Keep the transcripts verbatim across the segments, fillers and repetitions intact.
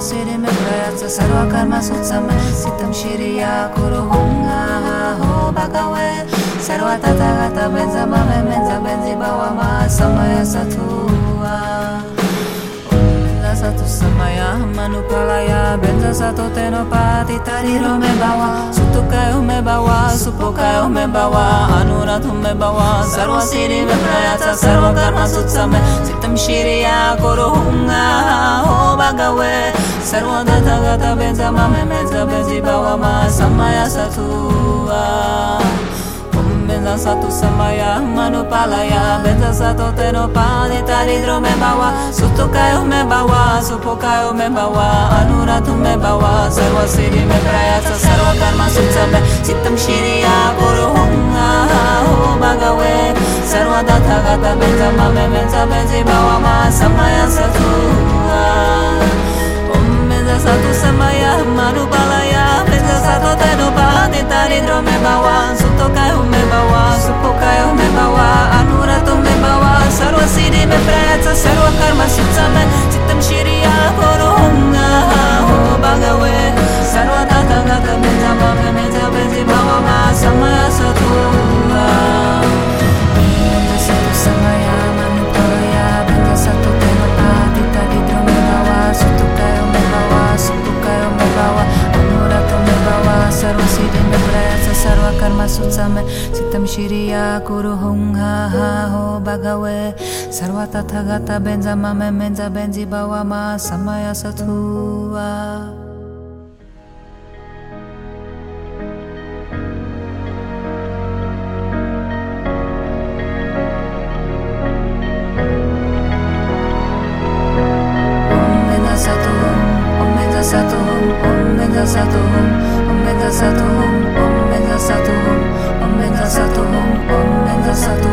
siddhi mein prayatsa sarva karma sutsam sitam shiriya guru hunga ho bhagave sarva tathagata benza mame menza benzi bhavama samaya satua satu samaya manupalaya benza sato teno pati tariro me bawa sutukayo me bawa supokayo me bawa anuratu me bawa sarva siddhi me prayatsa sarva karma sutsame sitam shiriya guru hunga ho bhagave sarva tathagata benza mame menza benzi bhavama samaya satua benza satu samaya manupalaya benza sato teno padi taridro me bawa sutukayo me bawa supokayo me bawa anuratu me bawa sarva siddhi me prayatsa sarva karma sutsame sitam shiriya guru hunga ho bhagave sarva tathagata benza mame menza benzi bhavama samaya satua benza satu samaya manupalaya benza sato teno padi taridro me bawa sutukayo me bawa supokayo me bawa anuratu me bawa sarva siddhi me prayatsa sarva karma sutsame sitam shiriya guru hunga ho bhagave sarva tathagata benza mame menza benzi bhavama samaya satua benza satu samaya manupalaya benza sato teno padi taridro me bawa sutukayo me bawa supokayo me bawa anuratu me bawa sarva siddhi me prayatsa sarva karma sutsame sitam shiriya guru hunga ho bhagave sarva tathagata benza mame menza benzi bhavama samaya satua Om benza satu om benza satu om benza satu om benza satu om benza satu om benza satu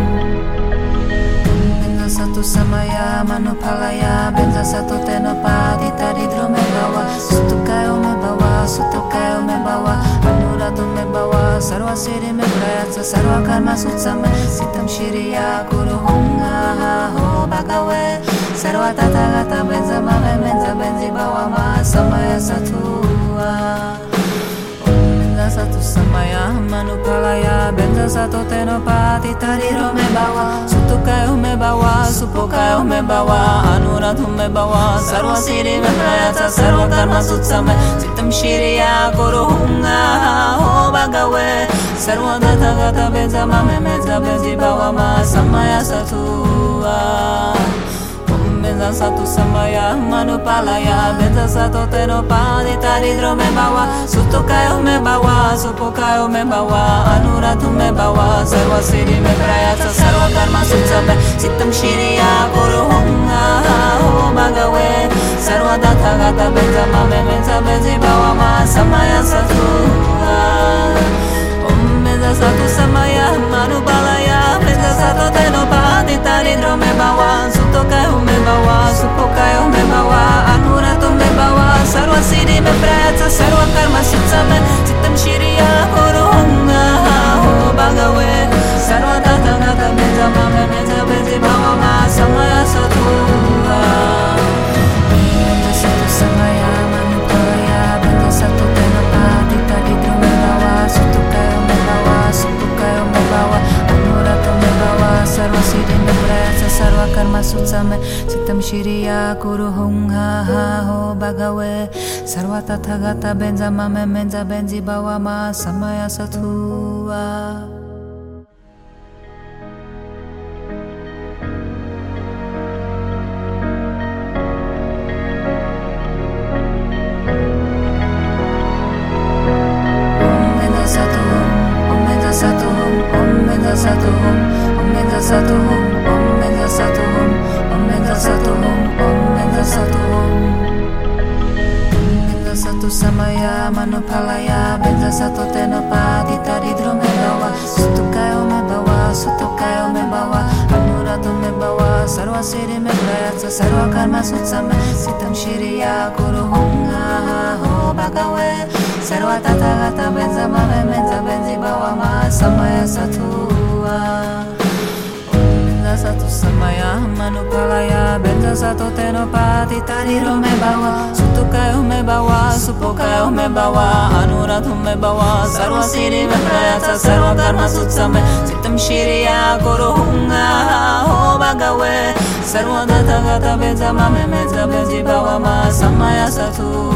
benza satu samaya manupalaya benza satu teno padi taridro me bawa sutukayo me bawa sutukayo me bawa anuratu me bawa sarva siddhi me prayatsa sarva karma sutsame sitam shiriya guru hunga ho bhagave sarva tathagata benza mame menza benzi bhavama samaya satua benza satu samaya manupalaya benza sato teno pati tariro me bawa sutukayo me bawa supokayo me bawa anuratu me bawa sarva siddhi me prayatsa sarva karma sutsame sitam shiriya guru hunga ho bhagave sarva tathagata benza mame menza benzi bhavama samaya satua benza satu samaya manupalaya benza sato teno padi taridro me bawa sutukayo me bawa supokayo me bawa anuratu me bawa sarva siddhi me prayatsa sarva karma sutsame sitam shiriya guru hunga ho bhagave sarva tathagata benza mame menza benzi bhavama samaya satua benza satu samaya manupalaya benza sato teno padi taridro me bawa sutukayo me bawa supokayo me bawa anuratu me bawa sarva siddhi me prayatsa sarva karma sutsame sitam shiriya guru hunga ho bhagave sarva tathagata benza mame menza benzi bhavama samaya satua benza satu samaya manupalaya benza sato teno padi taridro me bawa sutukayo me bawa supokayo me bawa anuratu me bawa sarva siddhi me prayatsa sarva karma sutsame sitam shiriya guru hunga ho bhagave sarva tathagata benza mame menza benzi bhavama samaya satua Om benza satu om benza satu om benza satu om benza satu om benza satu om benza satu benza satu samaya manupalaya benza sato teno padi taridro me bawa sutukayo me bawa sutukayo me bawa anuratu me bawa sarva siddhi me prayatsa sarva karma sutsame sitam shiriya guru hunga ho bhagave sarva tathagata benza mame menza benzi bhavama samaya satua satu samaya manupalaya benza satu tenopati tariro me bawa sutukayo me bawa supokayo me bawa anuratu me bawa sarva siddhi me prayasa sarva karma sutsame citam shiriya kuruhunga ho bhagave sarva data gata benza mame meza benzi bawa ma samaya satu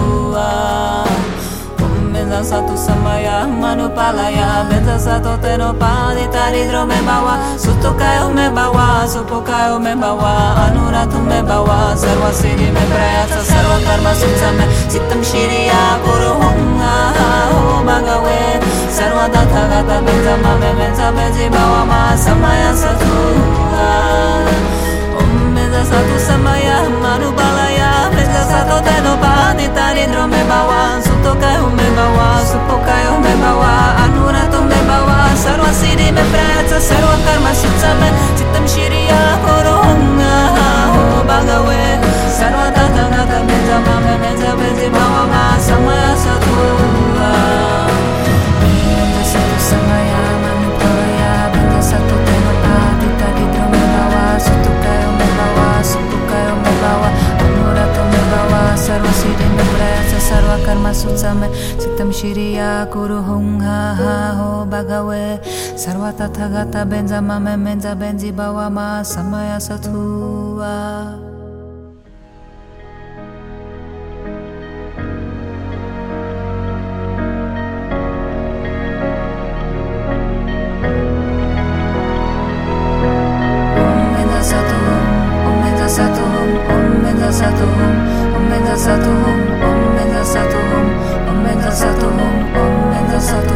benza satu samaya manupalaya benza satu tenopati taridro me bawa sutukayo me bawa supokayo me bawa anuratu me bawa sarva siddhi me prayasa sarva karma sutsame citam shiriya kuruhunga ho bhagave sarva data gata benza mame meza benzi bawa ma samaya satu benza satu samaya manupalaya benza satu tenopati taridro me bawa sutukayo me bawa supokayo me bawa anuratu me bawa sarva siddhi me prayasa sarva karma sutsame citam shiriya kuruhunga ho bhagave sarva data gata benza mame meza benzi bawa ma samaya satu benza satu samaya manupalaya benza satu tenopati taridro me bawa sutukayo me bawa supokayo me bawa anuratu me bawa sarva siddhi me prayasa sarva karma sutsame citam shiriya kuruhunga ho bhagave sarva tata gata benza mame menza benzi bawa ma samaya satua. Satu om benza satu om benza satu om benza satu om benza satu om benza satu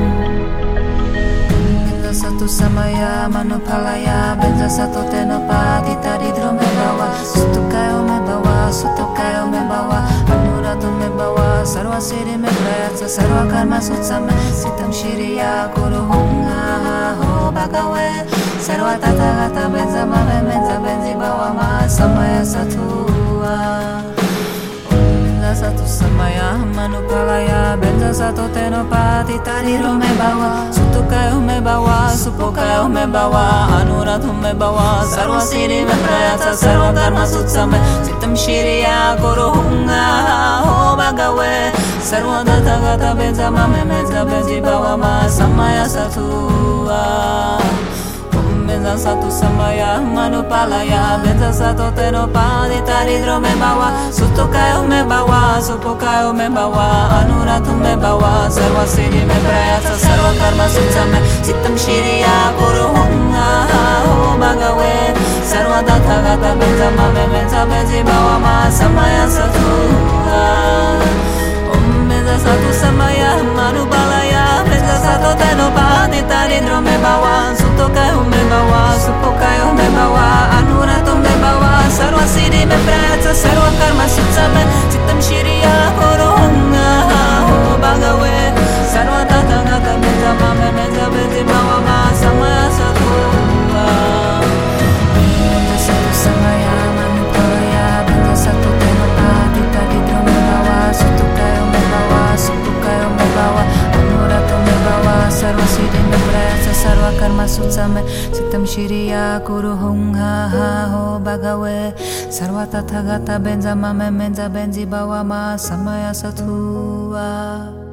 benza satu samaya manupalaya benza satu tenopati taridro me bawa sutukayo me bawa sutukayo me bawa anuratu me bawa sarva siddhi me prayasa sarva karma sutsame citam shiriya kuruhunga ho bhagave sarva tata gata benza mame menza benzi bawa ma samaya satua benza satu samaya manupalaya benza satu tenopati taridro me bawa sutukayo me bawa supokayo me bawa anuratu me bawa sarva siddhi me prayasa sarva karma sutsame citam shiriya kuruhunga ho bhagave sarva data gata benza mame menza benzi bawa ma samaya satua benza satu samaya manupalaya benza satu tenopati taridro me bawa sutukayo me bawa supokayo me bawa anuratu me bawa sarva siddhi me prayasa sarva karma sutsame citam shiriya kuruhunga ho bhagave sarva data gata benza mame menza benzi bawa ma samaya satua benza satu samaya manupalaya benza satu tenopati taridro me bawa sutukayo me bawa supokayo me bawa anuratu me bawa sarva siddhi me prayasa sarva karma sutsame citam shiriya kuruhunga ho bhagave sarva data gata benza mame menza benzi bawa ma samaya satua benza satu samaya manupalaya benza satu tenopati taridro me bawa sutukayo me bawa supokayo me bawa anuratu me bawa sarva siddhi me prayasa sarva karma sutsame citam shiriya kuruhunga ho bhagave sarva tata gata benza mame menza benzi bawa ma samaya satua.